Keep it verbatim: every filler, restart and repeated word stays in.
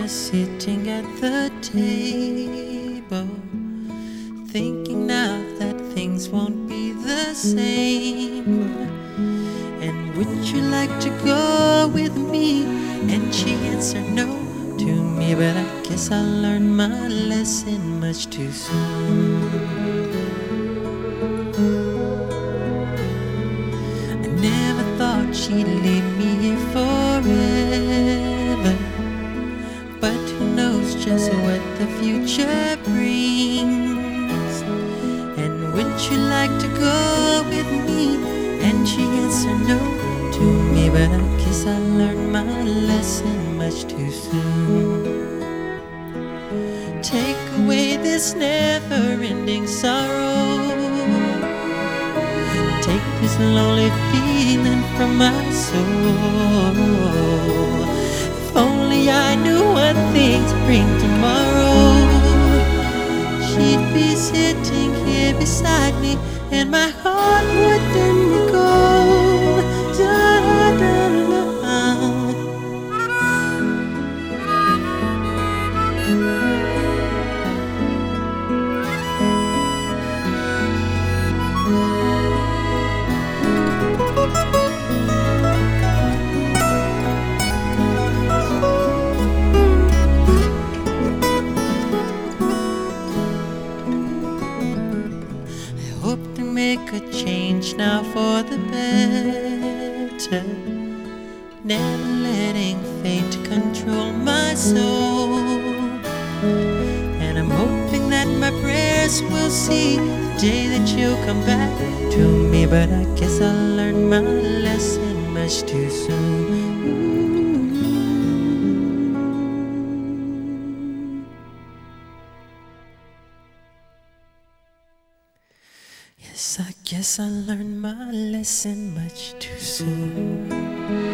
was sitting at the table, thinking now that things won't be the same. And would you like to go with me? And she answered no to me, but I guess I learned my lesson much too soon. I never thought she'd leave me here forever, but who knows just what the future brings. And would you like to go with me? And she answered no to me, but I guess I learned my lesson much too soon. Take away this never-ending sorrow, take this lonely feeling from my soul. If only I knew what things bring tomorrow, she'd be sitting here beside me, and my heart wouldn't go. Da, da, da, da. Hope to make a change now for the better, never letting fate control my soul. And I'm hoping that my prayers will see the day that you'll come back to me, but I guess I learned my lesson much too soon. Yes, I guess I learned my lesson much too soon.